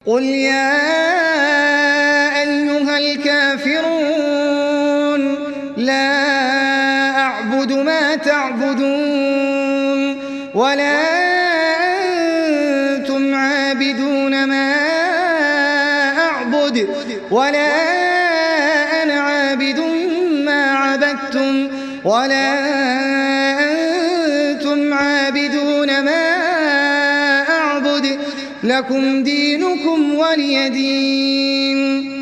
قل يا أيها الكافرون لا أعبد ما تعبدون ولا أنتم عابدون ما أعبد ولا أنا عابد ما عبدتم ولا أنتم عابدون ما أعبد لكم دينكم ولي دين.